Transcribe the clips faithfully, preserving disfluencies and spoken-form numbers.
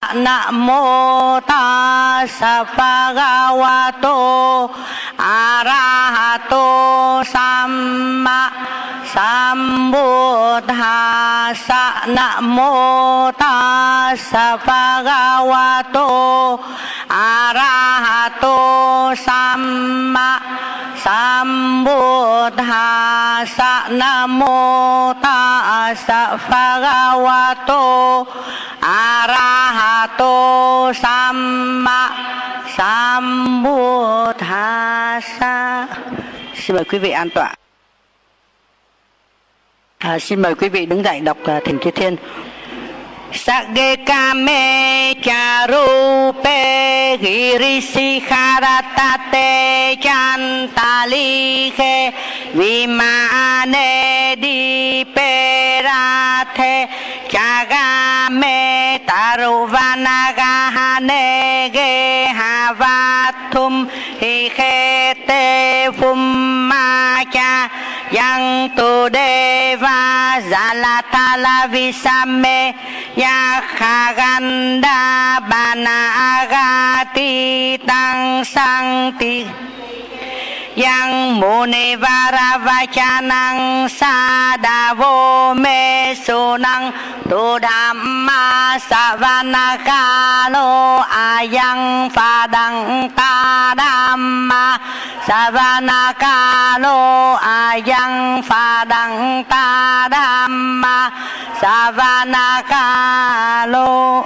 Namo tassa bhagavato arahato samma sambuddhassa. Namo tassa bhagavato arahato samma sambuddhassa. Namo tassa bhagavato arahato samma sambuddhassa. Xin mời quý vị an tọa. À, xin mời quý vị đứng dậy đọc uh, Thỉnh Chư Thiên. Sage kame charupe girishikaratate chantalikhe vimane diperathe chagame taruvanagahane gehavathum hikhete phummacha yang tu deva zalatala visame yakhaganda banagati tang sangti yang muni varavachanang sadavo me sunang tu dhamma savanakalo ayang padang tadamma savanakalo ayang padang tadamma savanakalo.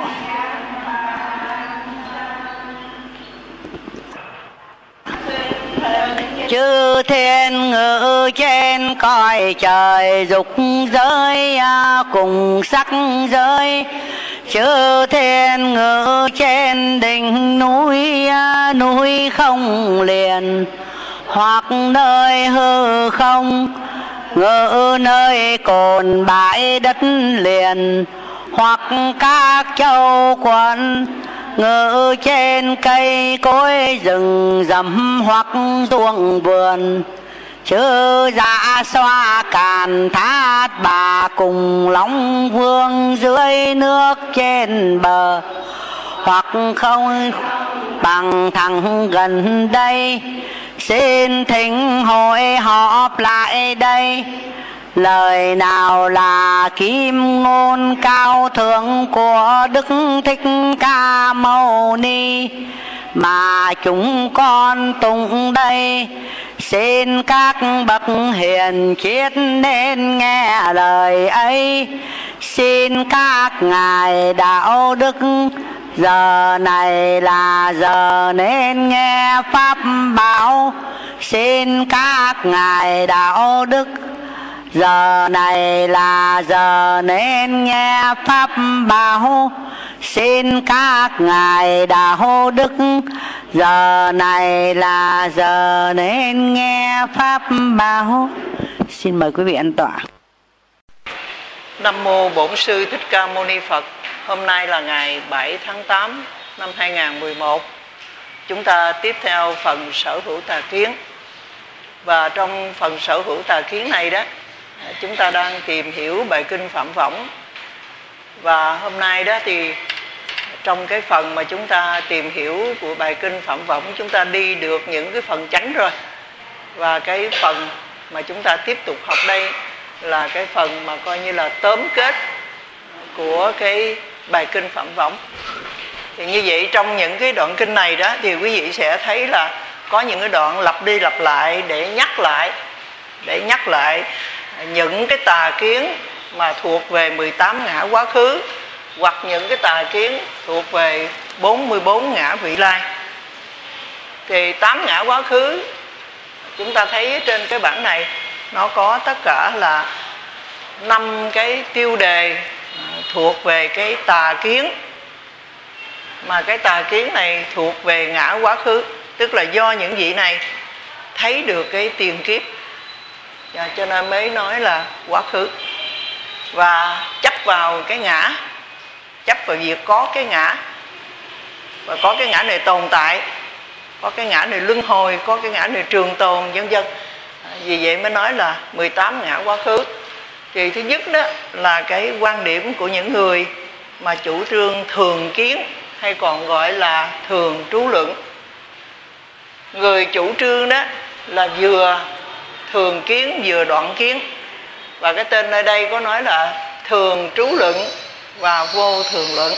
Chư thiên ngự trên cõi trời dục giới cùng sắc giới. Chư thiên ngự trên đỉnh núi núi không liền, hoặc nơi hư không ngự nơi cồn bãi đất liền, hoặc các châu quận ngự trên cây cối rừng rậm hoặc ruộng vườn. Chư dạ xoa càn thát bà cùng Long Vương dưới nước trên bờ, hoặc không bằng thẳng gần đây xin thỉnh hội họp lại đây. Lời nào là kim ngôn cao thượng của Đức Thích Ca Mâu Ni mà chúng con tụng đây. Xin các bậc hiền triết nên nghe lời ấy. Xin các ngài đạo đức giờ này là giờ nên nghe pháp bảo. Xin các ngài đạo đức giờ này là giờ nên nghe pháp bảo. Xin các ngài đạo đức giờ này là giờ nên nghe pháp bảo. Xin mời quý vị an tọa. Nam mô Bổn Sư Thích Ca Mâu Ni Phật. Hôm nay là ngày bảy tháng tám năm hai nghìn không trăm mười một. Chúng ta tiếp theo phần sở hữu tà kiến. Và trong phần sở hữu tà kiến này đó, chúng ta đang tìm hiểu bài kinh Phạm Võng. Và hôm nay đó thì trong cái phần mà chúng ta tìm hiểu của bài kinh Phạm Võng, chúng ta đi được những cái phần chánh rồi. Và cái phần mà chúng ta tiếp tục học đây là cái phần mà coi như là tóm kết của cái bài kinh Phạm Võng. Thì như vậy trong những cái đoạn kinh này đó thì quý vị sẽ thấy là có những cái đoạn lặp đi lặp lại để nhắc lại để nhắc lại những cái tà kiến mà thuộc về mười tám ngã quá khứ, hoặc những cái tà kiến thuộc về bốn mươi bốn ngã vị lai. Thì tám ngã quá khứ chúng ta thấy trên cái bảng này nó có tất cả là năm cái tiêu đề thuộc về cái tà kiến, mà cái tà kiến này thuộc về ngã quá khứ, tức là do những vị này thấy được cái tiền kiếp, và cho nên mới nói là quá khứ. Và chấp vào cái ngã, chấp vào việc có cái ngã, và có cái ngã này tồn tại, có cái ngã này luân hồi, có cái ngã này trường tồn, vân vân. Vì vậy mới nói là mười tám ngã quá khứ. Thì thứ nhất đó là cái quan điểm của những người mà chủ trương thường kiến hay còn gọi là thường trú luận. Người chủ trương đó là vừa thường kiến vừa đoạn kiến, và cái tên nơi đây có nói là thường trú luận và vô thường luận.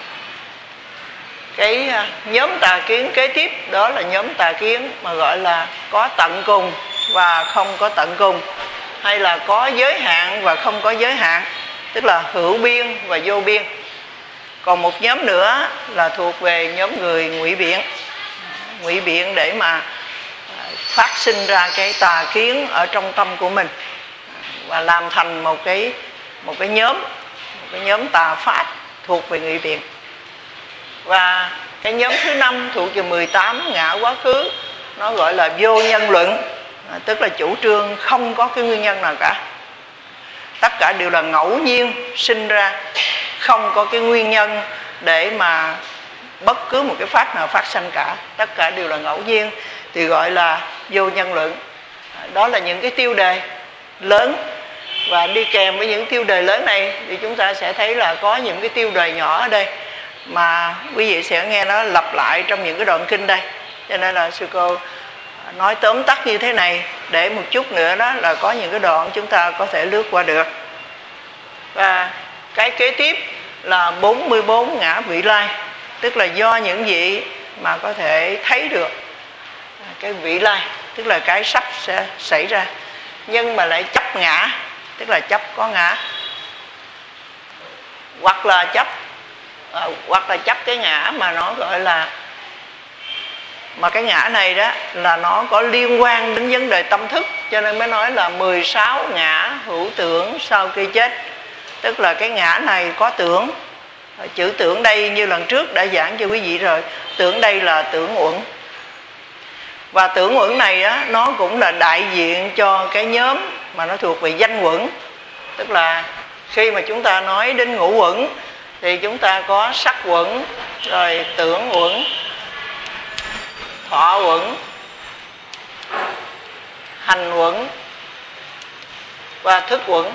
Cái nhóm tà kiến kế tiếp đó là nhóm tà kiến mà gọi là có tận cùng và không có tận cùng, hay là có giới hạn và không có giới hạn, tức là hữu biên và vô biên. Còn một nhóm nữa là thuộc về nhóm người ngụy biện, ngụy biện để mà phát sinh ra cái tà kiến ở trong tâm của mình và làm thành một cái một cái nhóm một cái nhóm tà pháp thuộc về ngụy biện. Và cái nhóm thứ năm thuộc về mười tám ngã quá khứ, nó gọi là vô nhân luận, tức là chủ trương không có cái nguyên nhân nào cả, tất cả đều là ngẫu nhiên sinh ra, không có cái nguyên nhân để mà bất cứ một cái pháp nào phát sinh cả, tất cả đều là ngẫu nhiên, thì gọi là vô nhân luận. Đó là những cái tiêu đề lớn, và đi kèm với những tiêu đề lớn này thì chúng ta sẽ thấy là có những cái tiêu đề nhỏ ở đây mà quý vị sẽ nghe nó lặp lại trong những cái đoạn kinh đây. Cho nên là sư cô nói tóm tắt như thế này, để một chút nữa đó là có những cái đoạn chúng ta có thể lướt qua được. Và cái kế tiếp là bốn mươi bốn ngã vị lai, tức là do những vị mà có thể thấy được cái vị lai, tức là cái sắp sẽ xảy ra, nhưng mà lại chấp ngã, tức là chấp có ngã, hoặc là chấp à, hoặc là chấp cái ngã mà nó gọi là, mà cái ngã này đó là nó có liên quan đến vấn đề tâm thức, cho nên mới nói là mười sáu ngã hữu tưởng sau khi chết. Tức là cái ngã này có tưởng. Chữ tưởng đây như lần trước đã giảng cho quý vị rồi, tưởng đây là tưởng uẩn. Và tưởng uẩn này á, nó cũng là đại diện cho cái nhóm mà nó thuộc về danh uẩn. Tức là khi mà chúng ta nói đến ngũ uẩn thì chúng ta có sắc uẩn, rồi tưởng uẩn, thọ uẩn, hành uẩn và thức uẩn.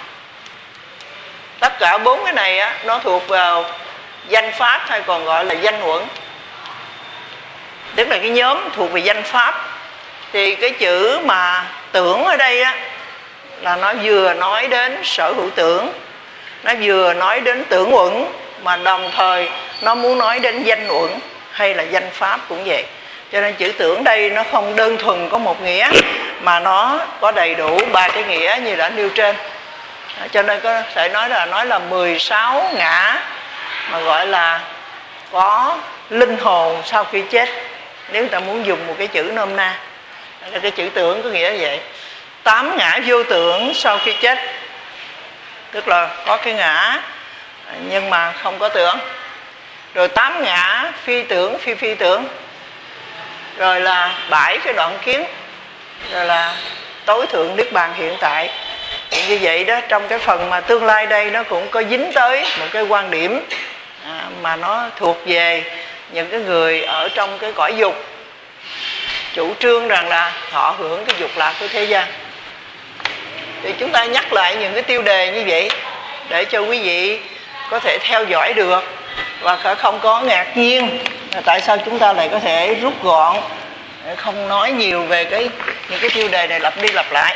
Tất cả bốn cái này á, nó thuộc vào danh pháp hay còn gọi là danh uẩn, tức là cái nhóm thuộc về danh pháp. Thì cái chữ mà tưởng ở đây á, là nó vừa nói đến sở hữu tưởng, nó vừa nói đến tưởng uẩn, mà đồng thời nó muốn nói đến danh uẩn hay là danh pháp cũng vậy. Cho nên chữ tưởng đây nó không đơn thuần có một nghĩa, mà nó có đầy đủ ba cái nghĩa như đã nêu trên. Cho nên có thể nói là nói là mười sáu ngã mà gọi là có linh hồn sau khi chết, nếu ta muốn dùng một cái chữ nôm na. Cái chữ tưởng có nghĩa vậy. Tám ngã vô tưởng sau khi chết, tức là có cái ngã nhưng mà không có tưởng. Rồi tám ngã phi tưởng phi phi tưởng, rồi là bảy cái đoạn kiến, rồi là tối thượng niết bàn hiện tại. Thì như vậy đó, trong cái phần mà tương lai đây nó cũng có dính tới một cái quan điểm à, mà nó thuộc về những cái người ở trong cái cõi dục, chủ trương rằng là thọ hưởng cái dục lạc của thế gian. Thì chúng ta nhắc lại những cái tiêu đề như vậy để cho quý vị có thể theo dõi được, và không có ngạc nhiên là tại sao chúng ta lại có thể rút gọn, không nói nhiều về cái những cái tiêu đề này lặp đi lặp lại.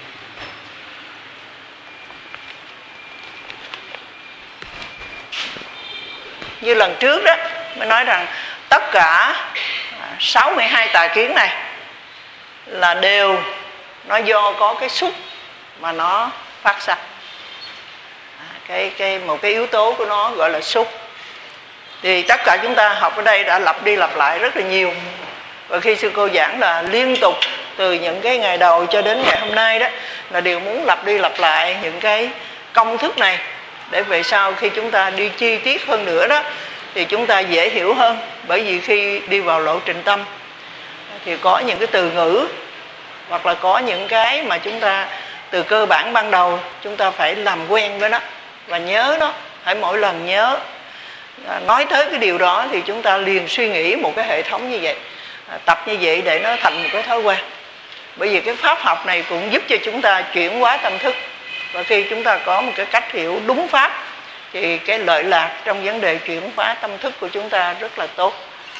Như lần trước đó mới nói rằng tất cả sáu mươi hai tà kiến này là đều nó do có cái xúc mà nó phát sinh. Cái, cái, một cái yếu tố của nó gọi là xúc. Thì tất cả chúng ta học ở đây đã lặp đi lặp lại rất là nhiều. Và khi sư cô giảng là liên tục từ những cái ngày đầu cho đến ngày hôm nay đó, là đều muốn lặp đi lặp lại những cái công thức này, để về sau khi chúng ta đi chi tiết hơn nữa đó thì chúng ta dễ hiểu hơn. Bởi vì khi đi vào lộ trình tâm thì có những cái từ ngữ hoặc là có những cái mà chúng ta từ cơ bản ban đầu chúng ta phải làm quen với nó và nhớ nó, phải mỗi lần nhớ. Nói tới cái điều đó thì chúng ta liền suy nghĩ một cái hệ thống như vậy, tập như vậy để nó thành một cái thói quen. Bởi vì cái pháp học này cũng giúp cho chúng ta chuyển hóa tâm thức. Và khi chúng ta có một cái cách hiểu đúng pháp thì cái lợi lạc trong vấn đề chuyển hóa tâm thức của chúng ta rất là tốt.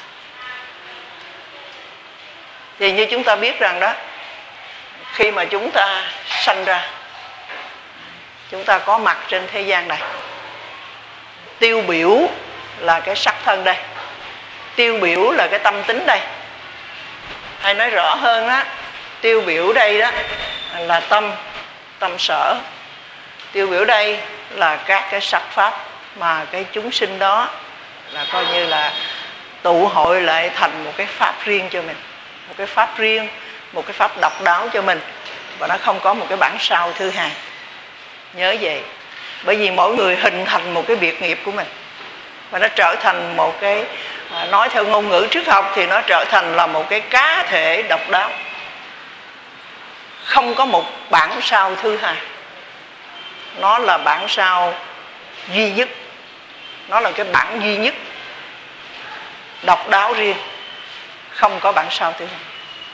Thì như chúng ta biết rằng đó, khi mà chúng ta sanh ra, chúng ta có mặt trên thế gian này, tiêu biểu là cái sắc thân đây, tiêu biểu là cái tâm tính đây, hay nói rõ hơn đó, tiêu biểu đây đó là tâm, tâm sở. Tiêu biểu đây là các cái sắc pháp mà cái chúng sinh đó là coi như là tụ hội lại thành một cái pháp riêng cho mình, một cái pháp riêng, một cái pháp độc đáo cho mình, và nó không có một cái bản sao thứ hai. Nhớ vậy. Bởi vì mỗi người hình thành một cái biệt nghiệp của mình, và nó trở thành một cái, nói theo ngôn ngữ triết học thì nó trở thành là một cái cá thể độc đáo, không có một bản sao thứ hai. Nó là bản sao duy nhất, nó là cái bản duy nhất, độc đáo riêng, không có bản sao thứ hai.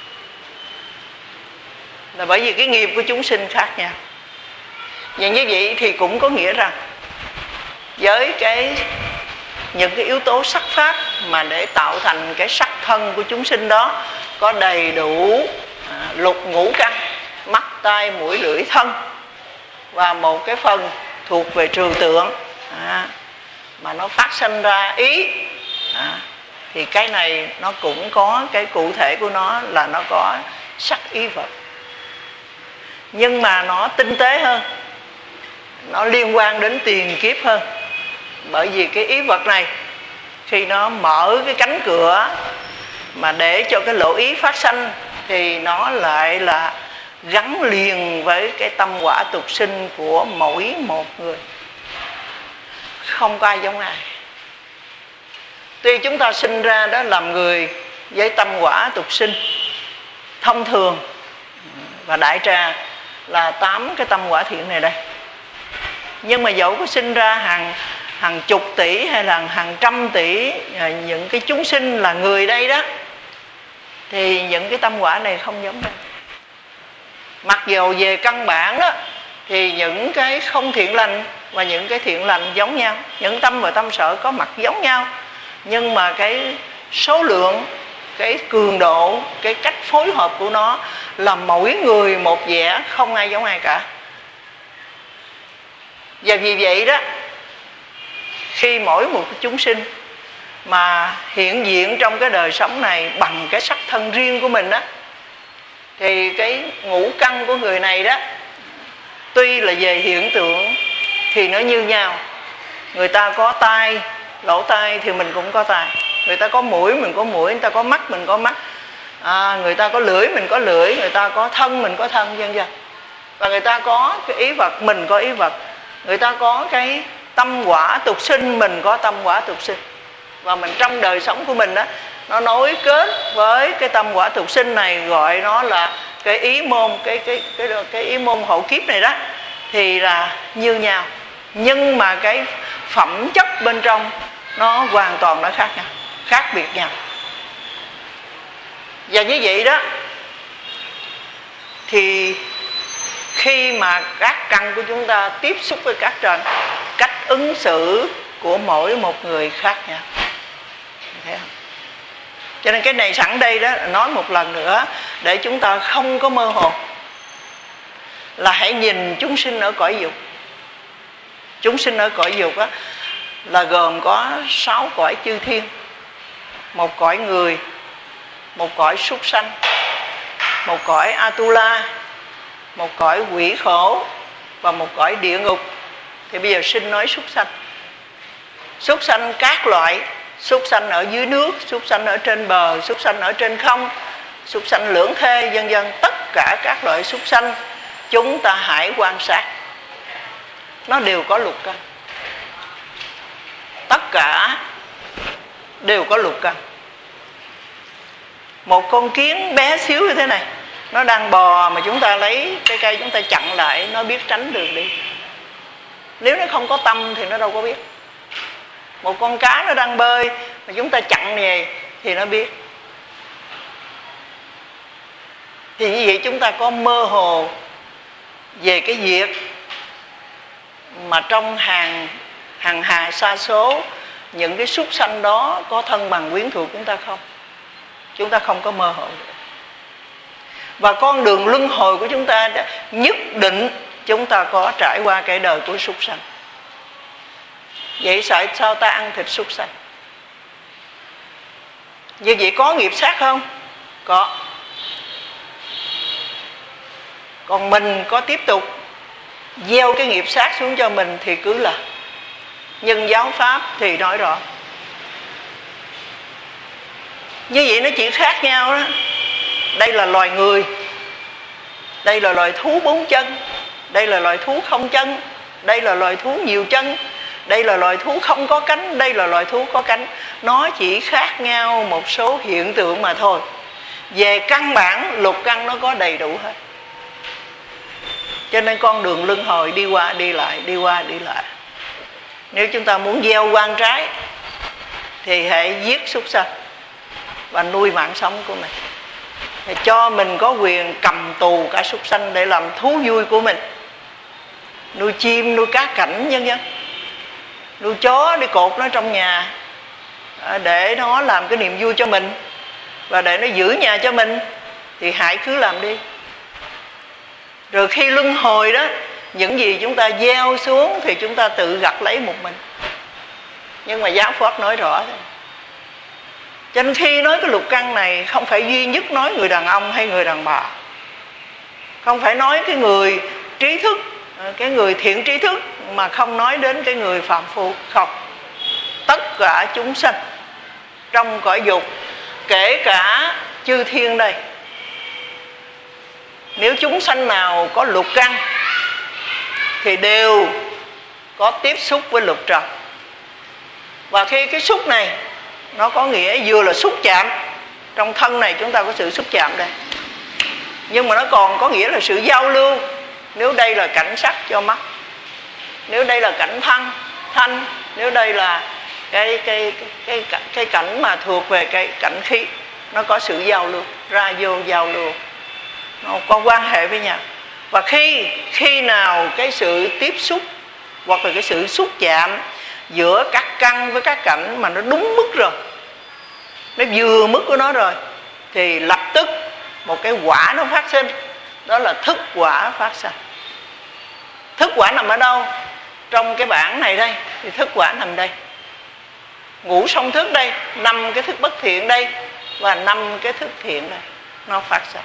Là bởi vì cái nghiệp của chúng sinh khác nhau. Và như vậy thì cũng có nghĩa rằng với cái những cái yếu tố sắc pháp mà để tạo thành cái sắc thân của chúng sinh đó có đầy đủ à, lục ngũ căn, mắt, tai, mũi, lưỡi, thân, và một cái phần thuộc về trừu tượng à, mà nó phát sinh ra ý à, thì cái này nó cũng có cái cụ thể của nó là nó có sắc ý vật, nhưng mà nó tinh tế hơn, nó liên quan đến tiền kiếp hơn. Bởi vì cái ý vật này khi nó mở cái cánh cửa mà để cho cái lộ ý phát sanh thì nó lại là gắn liền với cái tâm quả tục sinh của mỗi một người, không có ai giống ai. Tuy chúng ta sinh ra đó làm người với tâm quả tục sinh thông thường và đại trà là tám cái tâm quả thiện này đây, nhưng mà dẫu có sinh ra hàng hàng chục tỷ hay là hàng trăm tỷ những cái chúng sinh là người đây đó, thì những cái tâm quả này không giống nhau. Mặc dù về căn bản đó thì những cái không thiện lành và những cái thiện lành giống nhau, những tâm và tâm sở có mặt giống nhau, nhưng mà cái số lượng, cái cường độ, cái cách phối hợp của nó là mỗi người một vẻ, không ai giống ai cả. Và vì vậy đó, khi mỗi một chúng sinh mà hiện diện trong cái đời sống này bằng cái sắc thân riêng của mình đó, thì cái ngũ căn của người này đó, tuy là về hiện tượng thì nó như nhau. Người ta có tai, lỗ tai thì mình cũng có tai. Người ta có mũi, mình có mũi. Người ta có mắt, mình có mắt. à, Người ta có lưỡi, mình có lưỡi. Người ta có thân, mình có thân, vân vân. Và người ta có cái ý vật, mình có ý vật. Người ta có cái tâm quả tục sinh, mình có tâm quả tục sinh. Và mình trong đời sống của mình đó, nó nối kết với cái tâm quả tục sinh này, gọi nó là cái ý môn, cái cái cái cái ý môn hộ kiếp này đó, thì là như nhau, nhưng mà cái phẩm chất bên trong nó hoàn toàn nó khác nhau, khác biệt nhau. Và như vậy đó, thì khi mà các căn của chúng ta tiếp xúc với các trần, cách ứng xử của mỗi một người khác nhau, thấy không? Cho nên cái này sẵn đây đó, nói một lần nữa để chúng ta không có mơ hồ, là hãy nhìn chúng sinh ở cõi dục. Chúng sinh ở cõi dục á, là gồm có sáu cõi chư thiên, một cõi người, một cõi súc sanh, một cõi Atula, một cõi quỷ khổ và một cõi địa ngục. Thì bây giờ xin nói súc sanh. Súc sanh các loại, súc sanh ở dưới nước, súc sanh ở trên bờ, súc sanh ở trên không, súc sanh lưỡng thê, vân vân. Tất cả các loại súc sanh chúng ta hãy quan sát, nó đều có lục căn, tất cả đều có lục căn. Một con kiến bé xíu như thế này, nó đang bò mà chúng ta lấy cây cây chúng ta chặn lại, nó biết tránh đường đi. Nếu nó không có tâm thì nó đâu có biết. Một con cá nó đang bơi mà chúng ta chặn này thì nó biết. Thì như vậy chúng ta có mơ hồ về cái việc mà trong hàng hằng hà sa số những cái súc sanh đó có thân bằng quyến thuộc chúng ta không? Chúng ta không có mơ hồ được. Và con đường luân hồi của chúng ta nhất định chúng ta có trải qua cái đời của súc sanh. Vậy tại sao ta ăn thịt súc sanh? Như vậy có nghiệp sát không? Có. Còn mình có tiếp tục gieo cái nghiệp sát xuống cho mình thì cứ là nhân giáo pháp thì nói rõ. Như vậy nó chỉ khác nhau đó. Đây là loài người, đây là loài thú bốn chân, đây là loài thú không chân, đây là loài thú nhiều chân, đây là loài thú không có cánh, đây là loài thú có cánh. Nó chỉ khác nhau một số hiện tượng mà thôi. Về căn bản lục căn nó có đầy đủ hết. Cho nên con đường luân hồi đi qua đi lại, đi qua đi lại. Nếu chúng ta muốn gieo quan trái thì hãy giết súc sanh và nuôi mạng sống của mình, thì cho mình có quyền cầm tù cả súc sanh để làm thú vui của mình. Nuôi chim, nuôi cá cảnh vân vân. Nuôi chó đi cột nó trong nhà để nó làm cái niềm vui cho mình và để nó giữ nhà cho mình, thì hãy cứ làm đi. Rồi khi luân hồi đó, những gì chúng ta gieo xuống thì chúng ta tự gặt lấy một mình. Nhưng mà giáo pháp nói rõ thôi. Cho nên khi nói cái lục căn này không phải duy nhất nói người đàn ông hay người đàn bà, không phải nói cái người trí thức, cái người thiện trí thức, mà không nói đến cái người phàm phu. Không, tất cả chúng sanh trong cõi dục, kể cả chư thiên đây, nếu chúng sanh nào có lục căn thì đều có tiếp xúc với lục trần. Và khi cái xúc này nó có nghĩa vừa là xúc chạm, trong thân này chúng ta có sự xúc chạm đây, nhưng mà nó còn có nghĩa là sự giao lưu. Nếu đây là cảnh sắc cho mắt, nếu đây là cảnh thân thanh, nếu đây là cái cái cái cái, cái cảnh mà thuộc về cái cảnh khí, nó có sự giao lưu, ra vô giao lưu, nó có quan hệ với nhau. Và khi khi nào cái sự tiếp xúc hoặc là cái sự xúc chạm giữa các căn với các cảnh mà nó đúng mức rồi, nó vừa mức của nó rồi, thì lập tức một cái quả nó phát sinh, đó là thức quả phát sinh. Thức quả nằm ở đâu? Trong cái bảng này đây thì thức quả nằm đây. Ngũ song thức đây, năm cái thức bất thiện đây và năm cái thức thiện đây, nó phát sinh.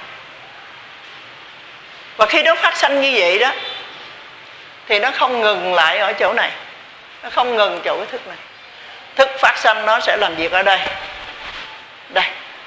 Và khi nó phát sinh như vậy đó thì nó không ngừng lại ở chỗ này, nó không ngừng chỗ cái thức này. Thức phát sinh nó sẽ làm việc ở đây, đây.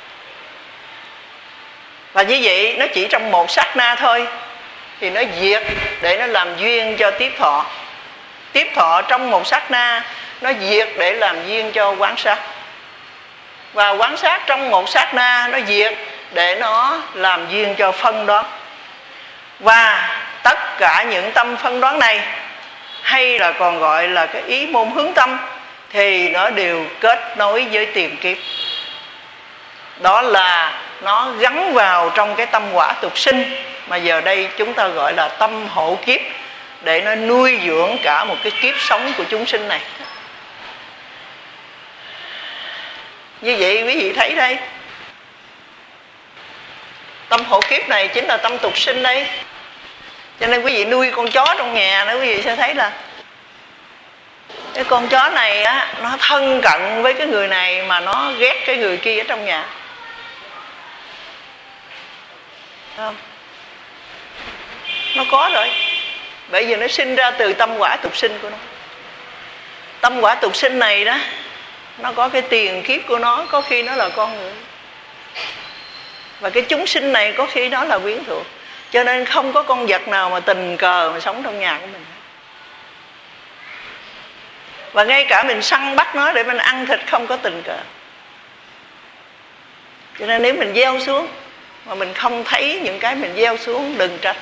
Và như vậy nó chỉ trong một sát na thôi thì nó diệt để nó làm duyên cho tiếp thọ. Tiếp thọ trong một sát na nó diệt để làm duyên cho quán sát. Và quán sát trong một sát na nó diệt để nó làm duyên cho phân đoán. Và tất cả những tâm phân đoán này, hay là còn gọi là cái ý môn hướng tâm, thì nó đều kết nối với tiền kiếp. Đó là nó gắn vào trong cái tâm quả tục sinh, mà giờ đây chúng ta gọi là tâm hộ kiếp, để nó nuôi dưỡng cả một cái kiếp sống của chúng sinh này. Như vậy quý vị thấy đây, tâm hộ kiếp này chính là tâm tục sinh đây. Cho nên quý vị nuôi con chó trong nhà đó, quý vị sẽ thấy là cái con chó này á, nó thân cận với cái người này mà nó ghét cái người kia ở trong nhà. Không? Nó có rồi. Bởi vì nó sinh ra từ tâm quả tục sinh của nó. Tâm quả tục sinh này đó, nó có cái tiền kiếp của nó, có khi nó là con người. Và cái chúng sinh này có khi nó là quyến thuộc. Cho nên không có con vật nào mà tình cờ mà sống trong nhà của mình. Và ngay cả mình săn bắt nó để mình ăn thịt không có tình cờ. Cho nên nếu mình gieo xuống mà mình không thấy những cái mình gieo xuống, đừng trách.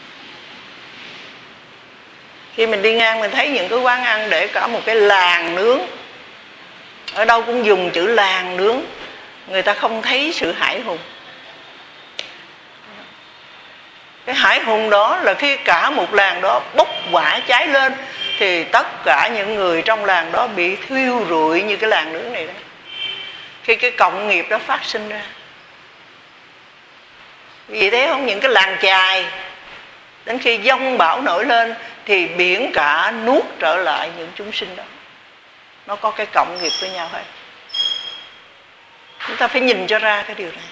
Khi mình đi ngang mình thấy những cái quán ăn để cả một cái làng nướng, ở đâu cũng dùng chữ làng nướng, người ta không thấy sự hải hùng. Cái hải hùng đó là khi cả một làng đó bốc hỏa cháy lên thì tất cả những người trong làng đó bị thiêu rụi như cái làng nướng này đó, khi cái cộng nghiệp đó phát sinh ra. Vì thế không, những cái làng chài đến khi giông bão nổi lên thì biển cả nuốt trở lại những chúng sinh đó. Nó có cái cộng nghiệp với nhau hết. Chúng ta phải nhìn cho ra cái điều này.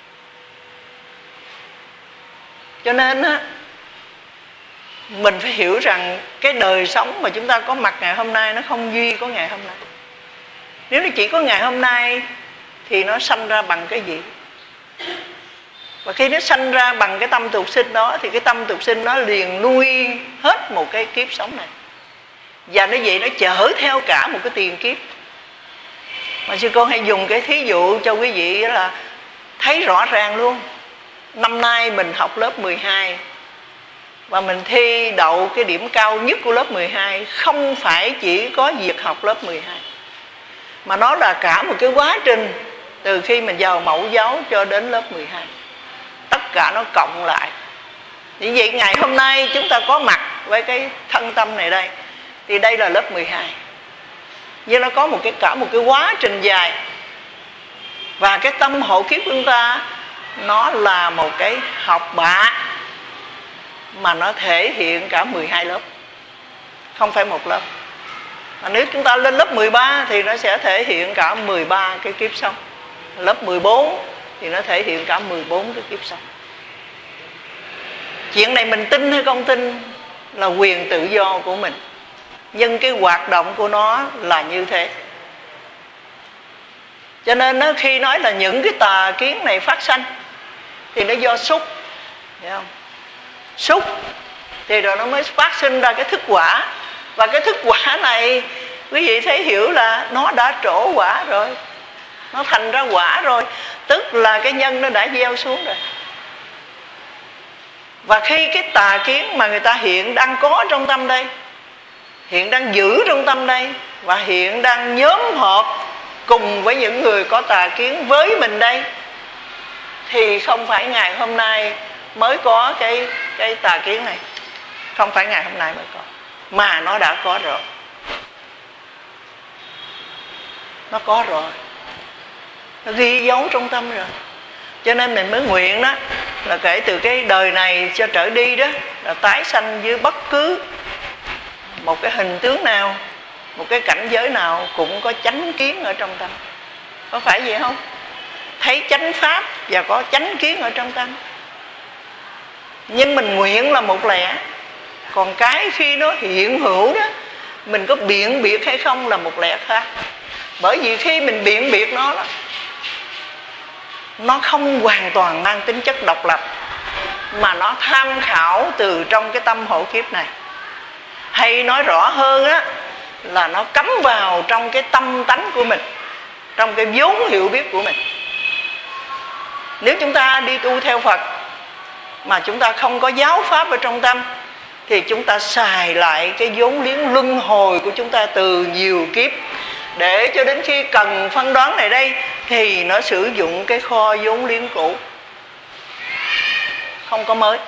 Cho nên á, mình phải hiểu rằng cái đời sống mà chúng ta có mặt ngày hôm nay nó không duy có ngày hôm nay. Nếu nó chỉ có ngày hôm nay thì nó sanh ra bằng cái gì? Và khi nó sanh ra bằng cái tâm tục sinh đó thì cái tâm tục sinh nó liền nuôi hết một cái kiếp sống này. Và nó vậy nó chở theo cả một cái tiền kiếp. Mà sư cô hay dùng cái thí dụ cho quý vị là thấy rõ ràng luôn. Năm nay mình học lớp mười hai và mình thi đậu cái điểm cao nhất của lớp mười hai, không phải chỉ có việc học lớp mười hai, mà nó là cả một cái quá trình từ khi mình vào mẫu giáo cho đến lớp mười hai. Tất cả nó cộng lại. Vì vậy ngày hôm nay chúng ta có mặt với cái thân tâm này đây, thì đây là lớp mười hai. Nhưng nó có một cái cả một cái quá trình dài. Và cái tâm hộ kiếp của chúng ta nó là một cái học bạ mà nó thể hiện cả mười hai lớp, không phải một lớp. Mà nếu chúng ta lên lớp mười ba thì nó sẽ thể hiện cả mười ba cái kiếp sống. Lớp mười bốn thì nó thể hiện cả mười bốn cái kiếp sống. Chuyện này mình tin hay không tin là quyền tự do của mình, nhưng cái hoạt động của nó là như thế. Cho nên nó khi nói là những cái tà kiến này phát sanh thì nó do xúc, hiểu không? Xúc thì rồi nó mới phát sinh ra cái thức quả. Và cái thức quả này quý vị thấy hiểu là nó đã trổ quả rồi, nó thành ra quả rồi, tức là cái nhân nó đã gieo xuống rồi. Và khi cái tà kiến mà người ta hiện đang có trong tâm đây, hiện đang giữ trong tâm đây, và hiện đang nhóm họp cùng với những người có tà kiến với mình đây, thì không phải ngày hôm nay mới có cái, cái tà kiến này. Không phải ngày hôm nay mới có, mà nó đã có rồi. Nó có rồi, nó ghi dấu trong tâm rồi. Cho nên mình mới nguyện đó là kể từ cái đời này cho trở đi đó, là tái sanh dưới bất cứ một cái hình tướng nào, một cái cảnh giới nào cũng có chánh kiến ở trong tâm. Có phải vậy không? Thấy chánh pháp và có chánh kiến ở trong tâm. Nhưng mình nguyện là một lẽ, còn cái khi nó hiện hữu đó, mình có biện biệt hay không là một lẽ khác. Bởi vì khi mình biện biệt nó đó, nó không hoàn toàn mang tính chất độc lập, mà nó tham khảo từ trong cái tâm hộ kiếp này. Hay nói rõ hơn á, là nó cắm vào trong cái tâm tánh của mình, trong cái vốn hiểu biết của mình. Nếu chúng ta đi tu theo Phật mà chúng ta không có giáo pháp ở trong tâm, thì chúng ta xài lại cái vốn liếng luân hồi của chúng ta từ nhiều kiếp, để cho đến khi cần phân đoán này đây thì nó sử dụng cái kho vốn liếng cũ, không có mới.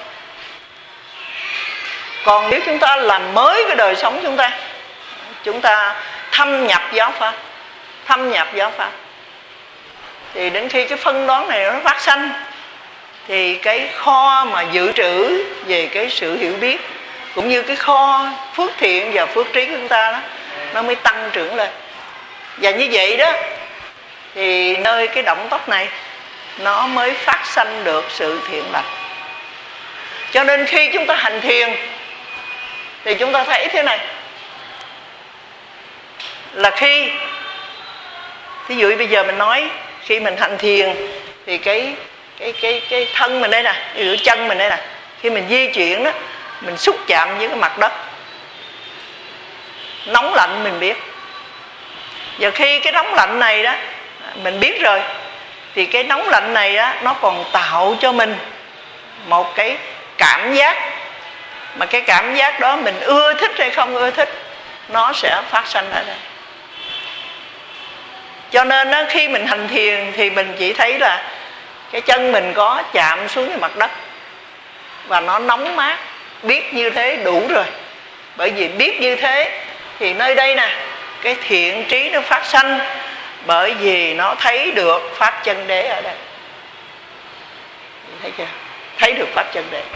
Còn nếu chúng ta làm mới cái đời sống chúng ta, chúng ta thâm nhập giáo pháp, thâm nhập giáo pháp, thì đến khi cái phân đoán này nó phát sanh, thì cái kho mà dự trữ về cái sự hiểu biết, cũng như cái kho phước thiện và phước trí của chúng ta đó, nó mới tăng trưởng lên. Và như vậy đó, thì nơi cái động tóc này nó mới phát sanh được sự thiện lành. Cho nên khi chúng ta hành thiền thì chúng ta thấy thế này, là khi ví dụ bây giờ mình nói khi mình hành thiền thì cái cái cái cái thân mình đây nè, ví dụ chân mình đây nè, khi mình di chuyển đó, mình xúc chạm với cái mặt đất, nóng lạnh mình biết. Và khi cái nóng lạnh này đó mình biết rồi, thì cái nóng lạnh này đó, nó còn tạo cho mình một cái cảm giác, mà cái cảm giác đó mình ưa thích hay không ưa thích, nó sẽ phát sanh ở đây. Cho nên đó, khi mình hành thiền thì mình chỉ thấy là cái chân mình có chạm xuống cái mặt đất và nó nóng mát, biết như thế đủ rồi. Bởi vì biết như thế thì nơi đây nè, cái thiện trí nó phát sanh, bởi vì nó thấy được pháp chân đế ở đây. Thấy chưa? Thấy được pháp chân đế,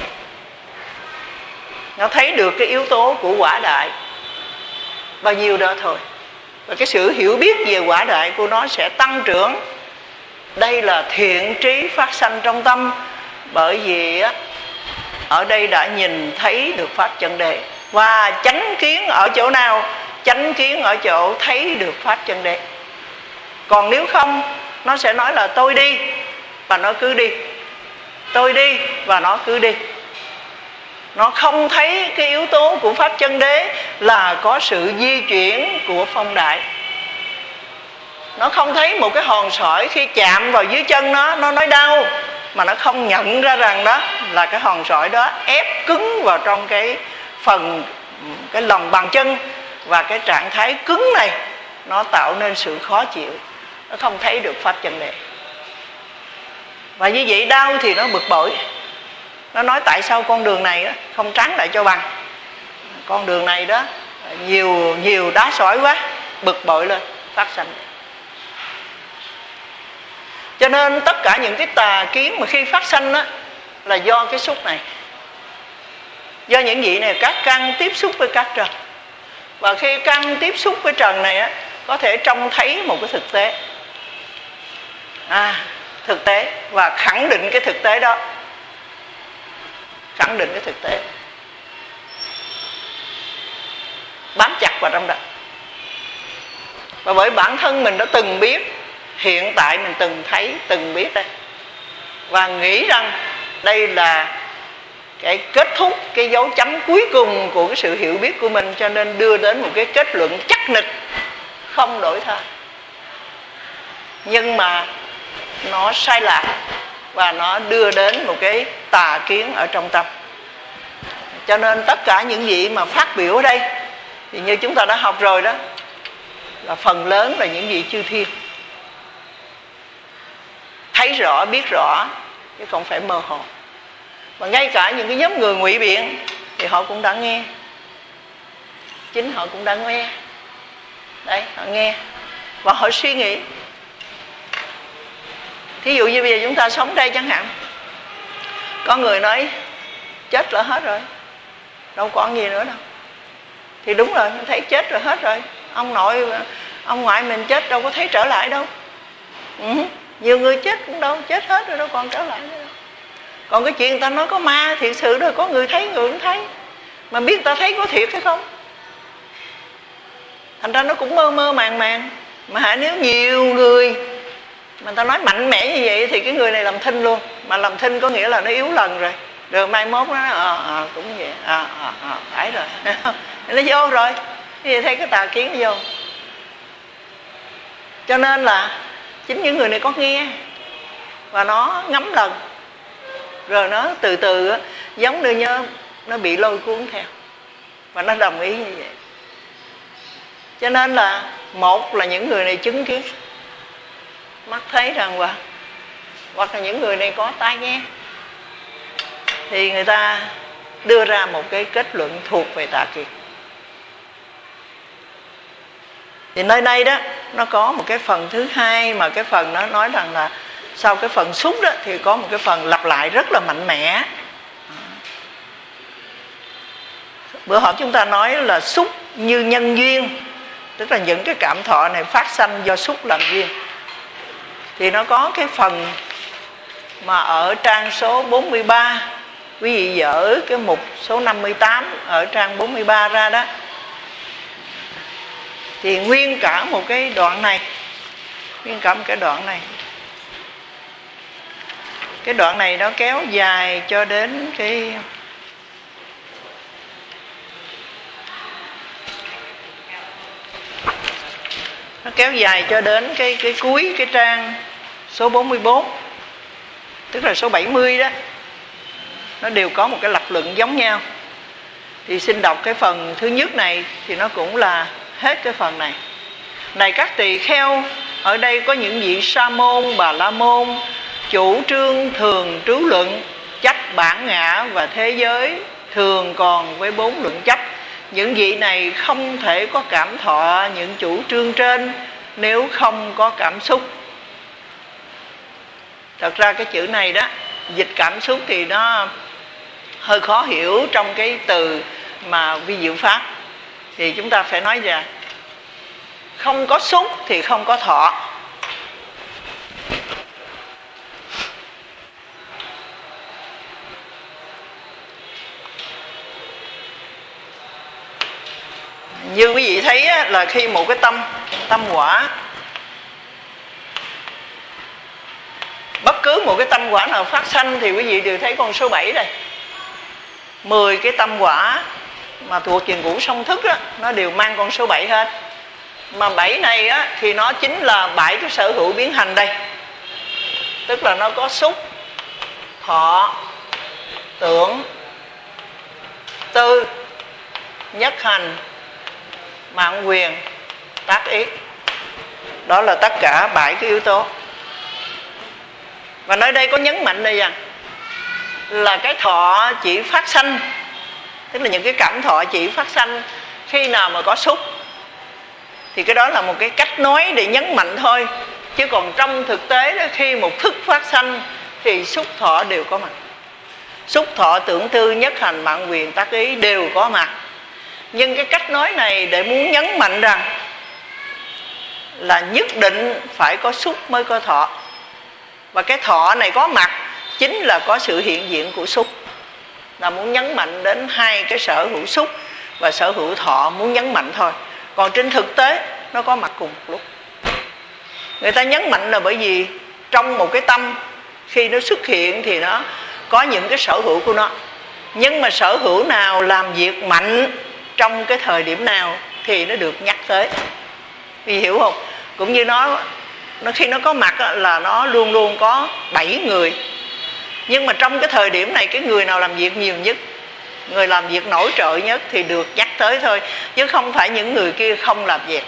nó thấy được cái yếu tố của quả đại, bao nhiêu đó thôi. Và cái sự hiểu biết về quả đại của nó sẽ tăng trưởng. Đây là thiện trí phát sanh trong tâm, bởi vì á, ở đây đã nhìn thấy được pháp chân đế. Và chánh kiến ở chỗ nào? Chánh kiến ở chỗ thấy được pháp chân đế. Còn nếu không, nó sẽ nói là tôi đi và nó cứ đi, tôi đi và nó cứ đi. Nó không thấy cái yếu tố của pháp chân đế là có sự di chuyển của phong đại. Nó không thấy một cái hòn sỏi khi chạm vào dưới chân nó, nó nói đau, mà nó không nhận ra rằng đó là cái hòn sỏi đó ép cứng vào trong cái phần, cái lòng bàn chân. Và cái trạng thái cứng này nó tạo nên sự khó chịu. Nó không thấy được pháp chân đế. Và như vậy đau thì nó bực bội. Nó nói tại sao con đường này đó không trắng lại cho bằng, con đường này đó nhiều nhiều đá sỏi quá, bực bội lên, phát sanh. Cho nên tất cả những cái tà kiến mà khi phát sanh đó là do cái xúc này, do những vị này các căn tiếp xúc với các trần. Và khi căn tiếp xúc với trần này á, có thể trông thấy một cái thực tế, à, thực tế và khẳng định cái thực tế đó, khẳng định cái thực tế, bám chặt vào trong đó. Và bởi bản thân mình đã từng biết, hiện tại mình từng thấy, từng biết đây, và nghĩ rằng đây là cái kết thúc, cái dấu chấm cuối cùng của cái sự hiểu biết của mình, cho nên đưa đến một cái kết luận chắc nịch, không đổi thay. Nhưng mà nó sai lạc và nó đưa đến một cái tà kiến ở trong tâm. Cho nên tất cả những gì mà phát biểu ở đây thì như chúng ta đã học rồi đó, là phần lớn là những vị chư thiên, thấy rõ, biết rõ, chứ không phải mơ hồ. Và ngay cả những cái nhóm người ngụy biện thì họ cũng đã nghe, chính họ cũng đã nghe. Đấy, họ nghe và họ suy nghĩ. Thí dụ như bây giờ chúng ta sống đây chẳng hạn, có người nói chết là hết rồi, đâu còn gì nữa đâu. Thì đúng rồi, thấy chết rồi hết rồi. Ông nội, ông ngoại mình chết đâu có thấy trở lại đâu. Ừ, nhiều người chết cũng đâu, chết hết rồi đâu còn trở lại nữa đâu. Còn cái chuyện người ta nói có ma, thiệt sự rồi, có người thấy, người không thấy. Mà biết người ta thấy có thiệt hay không. Thành ra nó cũng mơ mơ màng màng. Mà hả, nếu nhiều người mà người ta nói mạnh mẽ như vậy thì cái người này làm thinh luôn. Mà làm thinh có nghĩa là nó yếu lần rồi. Rồi mai mốt nó nói ờ à, à, cũng vậy, ờ à, à, à, phải rồi. Nó vô rồi. Thì thấy cái tà kiến nó vô. Cho nên là chính những người này có nghe và nó ngấm lần, rồi nó từ từ giống như nhớ nó bị lôi cuốn theo và nó đồng ý như vậy. Cho nên là một là những người này chứng kiến, mắt thấy rằng hoặc hoặc là những người này có tai nghe, thì người ta đưa ra một cái kết luận thuộc về tà kiến. Thì nơi đây đó nó có một cái phần thứ hai, mà cái phần nó nói rằng là sau cái phần xúc đó thì có một cái phần lặp lại rất là mạnh mẽ. Bữa họp chúng ta nói là xúc như nhân duyên, tức là những cái cảm thọ này phát sanh do xúc làm duyên. Thì nó có cái phần mà ở trang số bốn mươi ba, quý vị dở cái mục số năm mươi tám ở trang bốn mươi ba ra đó, thì nguyên cả một cái đoạn này, nguyên cả một cái đoạn này, cái đoạn này nó kéo dài cho đến cái nó kéo dài cho đến cái cái cuối cái trang số bốn mươi bốn, tức là số bảy mươi đó. Nó đều có một cái lập luận giống nhau. Thì xin đọc cái phần thứ nhất này, thì nó cũng là hết cái phần này. Này các tỳ kheo, ở đây có những vị sa môn, bà la môn chủ trương thường trú luận chấp bản ngã và thế giới, thường còn với bốn luận chấp, những vị này không thể có cảm thọ những chủ trương trên nếu không có cảm xúc. Thật ra cái chữ này đó, dịch cảm xúc thì nó hơi khó hiểu trong cái từ mà vi diệu pháp. Thì chúng ta phải nói rằng không có xúc thì không có thọ. Như quý vị thấy á, là khi một cái tâm tâm quả, bất cứ một cái tâm quả nào phát sanh thì quý vị đều thấy con số bảy đây. Mười cái tâm quả mà thuộc về ngũ song thức á, nó đều mang con số bảy hết. Mà bảy này á, thì nó chính là bảy cái sở hữu biến hành đây. Tức là nó có xúc, thọ, tưởng, tư, nhất hành, mạng quyền, tác ý. Đó là tất cả bảy cái yếu tố. Và nơi đây có nhấn mạnh đây rằng là cái thọ chỉ phát sanh, tức là những cái cảm thọ chỉ phát sanh khi nào mà có xúc. Thì cái đó là một cái cách nói để nhấn mạnh thôi. Chứ còn trong thực tế đó, khi một thức phát sanh thì xúc thọ đều có mặt. Xúc thọ tưởng tư nhất hành mạng quyền tác ý đều có mặt. Nhưng cái cách nói này để muốn nhấn mạnh rằng là nhất định phải có xúc mới có thọ. Và cái thọ này có mặt chính là có sự hiện diện của xúc. Là muốn nhấn mạnh đến hai cái sở hữu xúc và sở hữu thọ, muốn nhấn mạnh thôi. Còn trên thực tế nó có mặt cùng một lúc. Người ta nhấn mạnh là bởi vì trong một cái tâm khi nó xuất hiện thì nó có những cái sở hữu của nó. Nhưng mà sở hữu nào làm việc mạnh trong cái thời điểm nào thì nó được nhắc tới. Vì hiểu không? Cũng như nó, nó khi nó có mặt là nó luôn luôn có bảy người. Nhưng mà trong cái thời điểm này, cái người nào làm việc nhiều nhất, người làm việc nổi trội nhất thì được nhắc tới thôi. Chứ không phải những người kia không làm việc.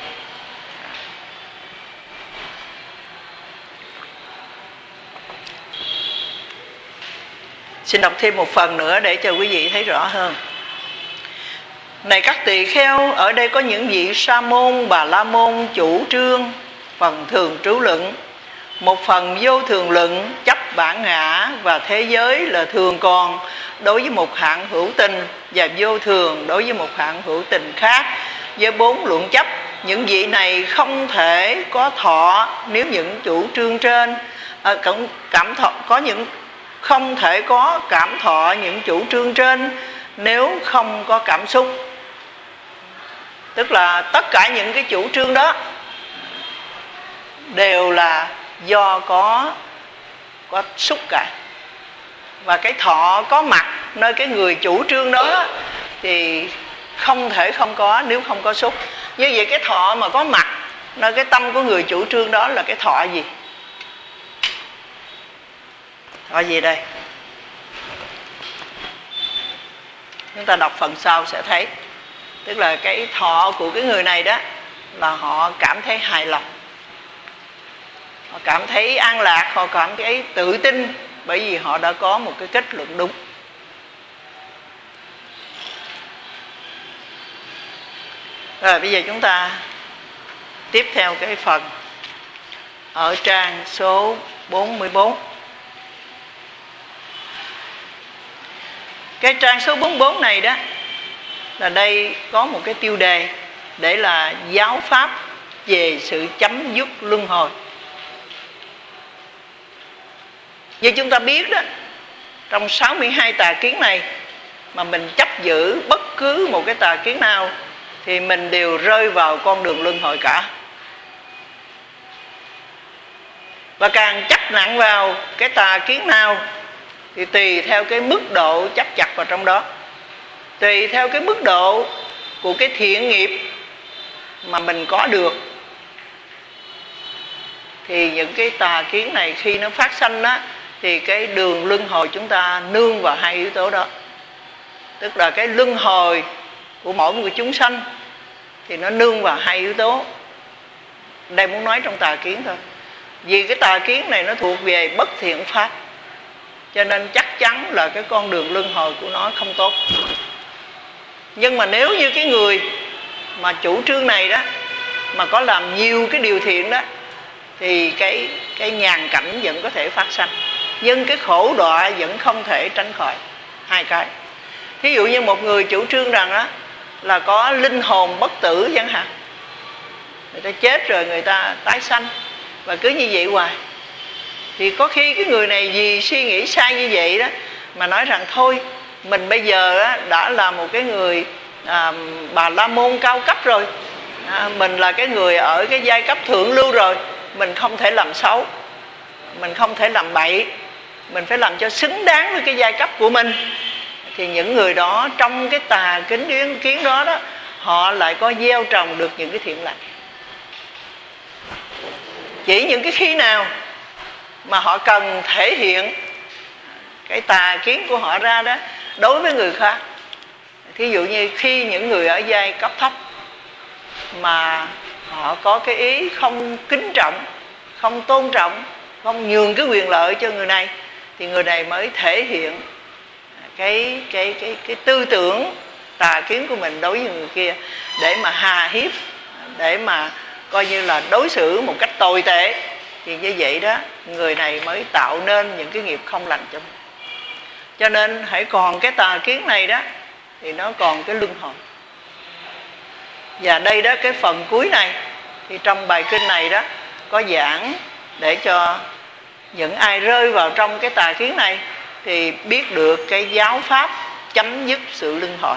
Xin đọc thêm một phần nữa để cho quý vị thấy rõ hơn. Này các tỳ kheo, ở đây có những vị sa môn, bà la môn chủ trương phần thường trú luận, một phần vô thường luận chấp bản ngã và thế giới là thường còn đối với một hạng hữu tình, và vô thường đối với một hạng hữu tình khác. Với bốn luận chấp, những vị này không thể có thọ nếu những chủ trương trên à, cảm, cảm thọ có những không thể có cảm thọ những chủ trương trên nếu không có cảm xúc. Tức là tất cả những cái chủ trương đó đều là do có có xúc cả. Và cái thọ có mặt nơi cái người chủ trương đó thì không thể không có nếu không có xúc. Như vậy cái thọ mà có mặt nơi cái tâm của người chủ trương đó là cái thọ gì? Thọ gì đây? Chúng ta đọc phần sau sẽ thấy. Tức là cái thọ của cái người này đó là họ cảm thấy hài lòng, họ cảm thấy an lạc, họ cảm thấy tự tin, bởi vì họ đã có một cái kết luận đúng. Rồi bây giờ chúng ta tiếp theo cái phần ở trang số bốn mươi bốn. Cái trang số bốn mươi bốn này đó là đây có một cái tiêu đề để là giáo pháp về sự chấm dứt luân hồi. Như chúng ta biết đó, trong sáu mươi hai tà kiến này mà mình chấp giữ bất cứ một cái tà kiến nào thì mình đều rơi vào con đường luân hồi cả. Và càng chấp nặng vào cái tà kiến nào thì tùy theo cái mức độ chấp chặt vào trong đó, tùy theo cái mức độ của cái thiện nghiệp mà mình có được, thì những cái tà kiến này khi nó phát sanh á, thì cái đường luân hồi chúng ta nương vào hai yếu tố đó. Tức là cái luân hồi của mỗi một chúng sanh thì nó nương vào hai yếu tố. Đây muốn nói trong tà kiến thôi. Vì cái tà kiến này nó thuộc về bất thiện pháp, cho nên chắc chắn là cái con đường luân hồi của nó không tốt. Nhưng mà nếu như cái người mà chủ trương này đó mà có làm nhiều cái điều thiện đó, thì cái cái nhàn cảnh vẫn có thể phát sanh, nhưng cái khổ đọa vẫn không thể tránh khỏi. Hai cái. Thí dụ như một người chủ trương rằng đó là có linh hồn bất tử chẳng hạn, người ta chết rồi người ta tái sanh và cứ như vậy hoài, thì có khi cái người này vì suy nghĩ sai như vậy đó mà nói rằng thôi mình bây giờ đó đã là một cái người à, Bà La Môn cao cấp rồi, à, mình là cái người ở cái giai cấp thượng lưu rồi, mình không thể làm xấu, mình không thể làm bậy, mình phải làm cho xứng đáng với cái giai cấp của mình. Thì những người đó trong cái tà kính kiến kiến đó đó, họ lại có gieo trồng được những cái thiện lành. Chỉ những cái khi nào mà họ cần thể hiện cái tà kiến của họ ra đó đối với người khác, thí dụ như khi những người ở giai cấp thấp mà họ có cái ý không kính trọng, không tôn trọng, không nhường cái quyền lợi cho người này, thì người này mới thể hiện cái cái cái cái tư tưởng tà kiến của mình đối với người kia, để mà hà hiếp, để mà coi như là đối xử một cách tồi tệ. Thì như vậy đó, người này mới tạo nên những cái nghiệp không lành cho mình. Cho nên hãy còn cái tà kiến này đó thì nó còn cái luân hồi. Và đây đó, cái phần cuối này thì trong bài kinh này đó có giảng để cho những ai rơi vào trong cái tà kiến này thì biết được cái giáo pháp chấm dứt sự luân hồi.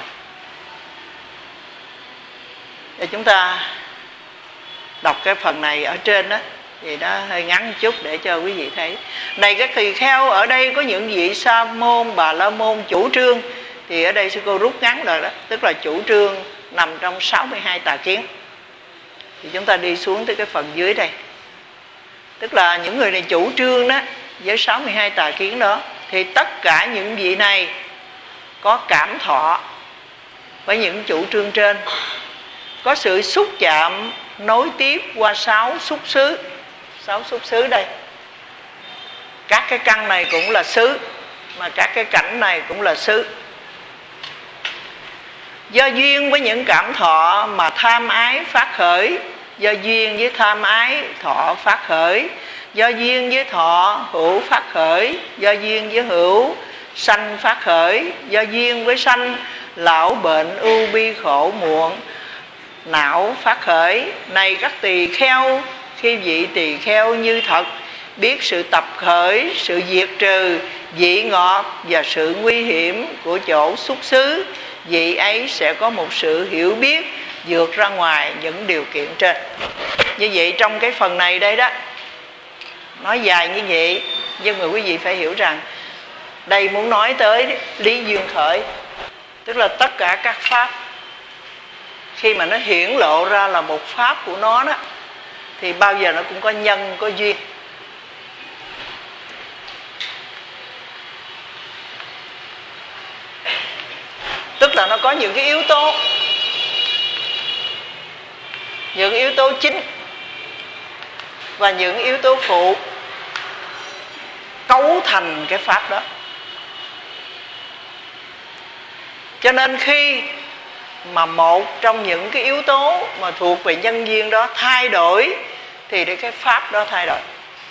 Để chúng ta đọc cái phần này ở trên đó, thì nó hơi ngắn một chút để cho quý vị thấy. Này các tỳ kheo, ở đây có những vị sa môn, bà la môn chủ trương. Thì ở đây sư cô rút ngắn rồi đó, tức là chủ trương nằm trong sáu mươi hai tà kiến. Thì chúng ta đi xuống tới cái phần dưới đây, tức là những người này chủ trương đó với sáu mươi hai tà kiến đó, thì tất cả những vị này có cảm thọ với những chủ trương trên, có sự xúc chạm nối tiếp qua sáu xúc xứ. Sáu xúc xứ đây, các cái căn này cũng là xứ, mà các cái cảnh này cũng là xứ. Do duyên với những cảm thọ mà tham ái phát khởi, do duyên với tham ái thọ phát khởi, do duyên với thọ hữu phát khởi, do duyên với hữu sanh phát khởi, do duyên với sanh lão bệnh ưu bi khổ muộn não phát khởi. Này các tỳ kheo, khi vị tỳ kheo như thật biết sự tập khởi, sự diệt trừ, vị ngọt và sự nguy hiểm của chỗ xuất xứ, vị ấy sẽ có một sự hiểu biết vượt ra ngoài những điều kiện trên. Như vậy trong cái phần này đây đó, nói dài như vậy, nhưng mà quý vị phải hiểu rằng đây muốn nói tới lý duyên khởi, tức là tất cả các pháp khi mà nó hiển lộ ra là một pháp của nó đó, thì bao giờ nó cũng có nhân, có duyên. Tức là nó có những cái yếu tố, những yếu tố chính và những yếu tố phụ cấu thành cái pháp đó. Cho nên khi mà một trong những cái yếu tố mà thuộc về nhân duyên đó thay đổi, thì để cái pháp đó thay đổi.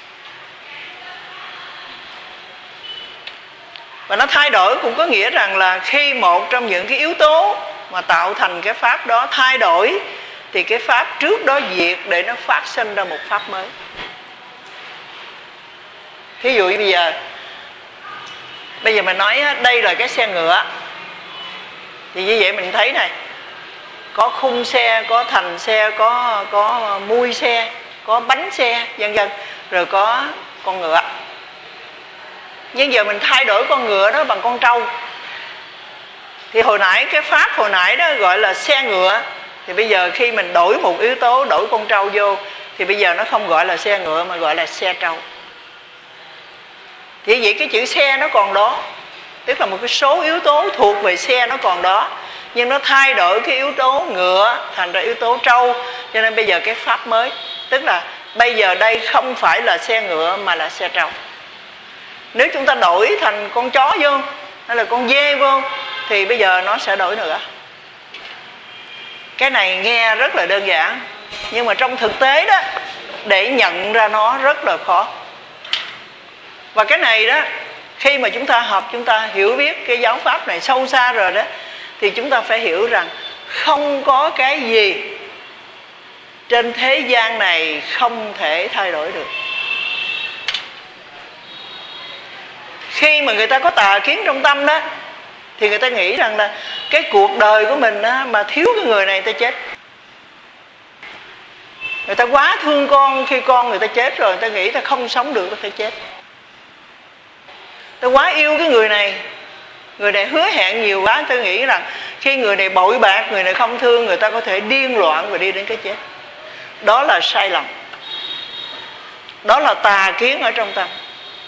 Và nó thay đổi cũng có nghĩa rằng là khi một trong những cái yếu tố mà tạo thành cái pháp đó thay đổi, thì cái pháp trước đó diệt để nó phát sinh ra một pháp mới. Thí dụ bây giờ Bây giờ mình nói đây là cái xe ngựa, thì như vậy mình thấy này, có khung xe, có thành xe, có có mui xe, có bánh xe, vân vân, rồi có con ngựa. Nhưng giờ mình thay đổi con ngựa đó bằng con trâu, thì hồi nãy cái pháp hồi nãy đó gọi là xe ngựa, thì bây giờ khi mình đổi một yếu tố, đổi con trâu vô, thì bây giờ nó không gọi là xe ngựa mà gọi là xe trâu. Thì vậy cái chữ xe nó còn đó, tức là một cái số yếu tố thuộc về xe nó còn đó, nhưng nó thay đổi cái yếu tố ngựa thành ra yếu tố trâu. Cho nên bây giờ cái pháp mới, tức là bây giờ đây không phải là xe ngựa mà là xe trâu. Nếu chúng ta đổi thành con chó vô hay là con dê vô, thì bây giờ nó sẽ đổi nữa. Cái này nghe rất là đơn giản, nhưng mà trong thực tế đó, để nhận ra nó rất là khó. Và cái này đó, khi mà chúng ta học, chúng ta hiểu biết cái giáo pháp này sâu xa rồi đó, thì chúng ta phải hiểu rằng không có cái gì trên thế gian này không thể thay đổi được. Khi mà người ta có tà kiến trong tâm đó, thì người ta nghĩ rằng là cái cuộc đời của mình đó, mà thiếu cái người này người ta chết. Người ta quá thương con, khi con người ta chết rồi, người ta nghĩ ta không sống được, ta phải chết. Ta quá yêu cái người này, người này hứa hẹn nhiều quá, ta nghĩ rằng khi người này bội bạc, người này không thương, người ta có thể điên loạn và đi đến cái chết. Đó là sai lầm. Đó là tà kiến ở trong tâm.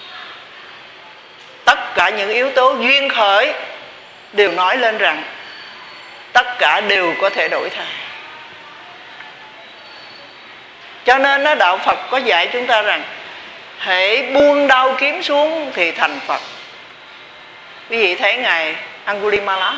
Tất cả những yếu tố duyên khởi đều nói lên rằng tất cả đều có thể đổi thay. Cho nên đó, đạo Phật có dạy chúng ta rằng hễ buông đao kiếm xuống thì thành Phật. Quý vị thấy Ngài Angulimala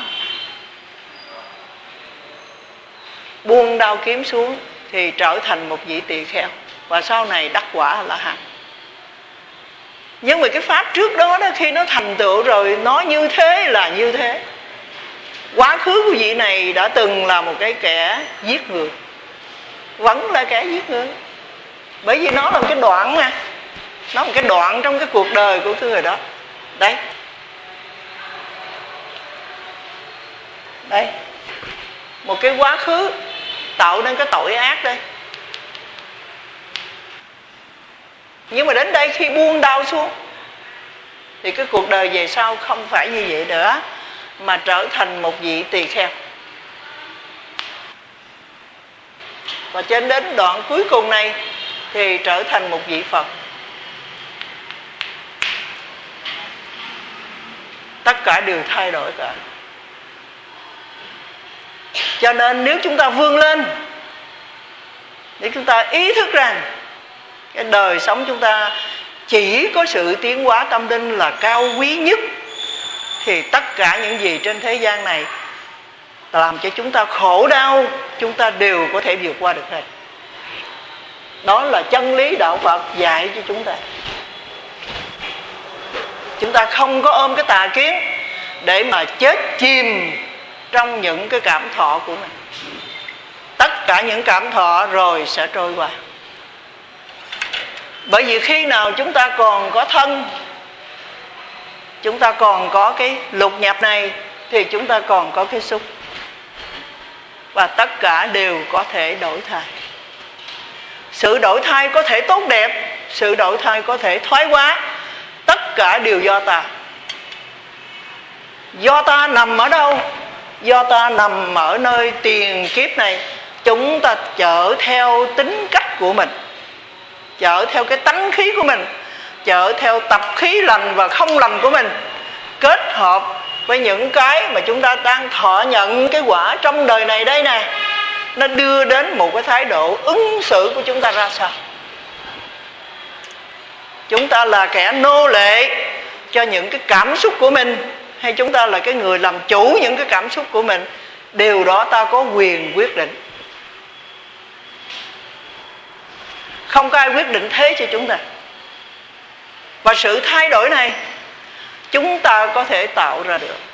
buông đao kiếm xuống thì trở thành một vị tỳ kheo, và sau này đắc quả A-la-hán. Nhưng mà cái pháp trước đó, đó khi nó thành tựu rồi, nó như thế là như thế. Quá khứ của vị này đã từng là một cái kẻ giết người, vẫn là kẻ giết người. Bởi vì nó là một cái đoạn mà nó là một cái đoạn trong cái cuộc đời của cái người đó. Đấy, đây, một cái quá khứ tạo nên cái tội ác đây. Nhưng mà đến đây khi buông đau xuống thì cái cuộc đời về sau không phải như vậy nữa, mà trở thành một vị tỳ kheo. Và trên đến đoạn cuối cùng này thì trở thành một vị Phật. Tất cả đều thay đổi cả. Cho nên nếu chúng ta vươn lên, nếu chúng ta ý thức rằng cái đời sống chúng ta chỉ có sự tiến hóa tâm linh là cao quý nhất, thì tất cả những gì trên thế gian này làm cho chúng ta khổ đau, chúng ta đều có thể vượt qua được hết. Đó là chân lý đạo Phật dạy cho chúng ta. Chúng ta không có ôm cái tà kiến để mà chết chìm trong những cái cảm thọ của mình. Tất cả những cảm thọ rồi sẽ trôi qua. Bởi vì khi nào chúng ta còn có thân, chúng ta còn có cái lục nhập này, thì chúng ta còn có cái xúc. Và tất cả đều có thể đổi thay. Sự đổi thay có thể tốt đẹp, sự đổi thay có thể thoái hóa. Tất cả đều do ta. Do ta nằm ở đâu? Do ta nằm ở nơi tiền kiếp này. Chúng ta chở theo tính cách của mình, chở theo cái tánh khí của mình, chở theo tập khí lành và không lành của mình, kết hợp với những cái mà chúng ta đang thọ nhận cái quả trong đời này đây nè, nó đưa đến một cái thái độ ứng xử của chúng ta ra sao. Chúng ta là kẻ nô lệ cho những cái cảm xúc của mình, hay chúng ta là cái người làm chủ những cái cảm xúc của mình, điều đó ta có quyền quyết định. Không có ai quyết định thế cho chúng ta. Và sự thay đổi này chúng ta có thể tạo ra được.